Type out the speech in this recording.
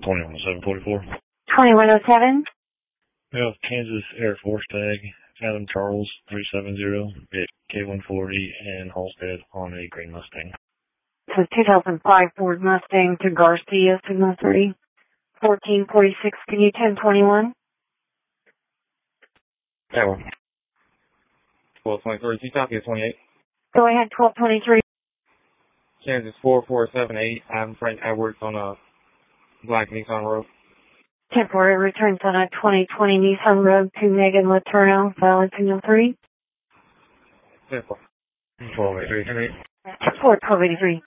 210744. 2107? We have Kansas Air Force tag, Adam Charles 370 at K140 and Halstead on a green Mustang. It's a 2005 Ford Mustang to Garcia, Signal 3. 1446, can you 1021? That one. 1223, you copy 28. Go ahead, 1223. Kansas 4478, I'm Frank Edwards on a black Nissan Rogue. Temporary returns on a 2020 Nissan Rogue to Megan Letourneau, valid Signal 3. 10-4. 1283. 41283.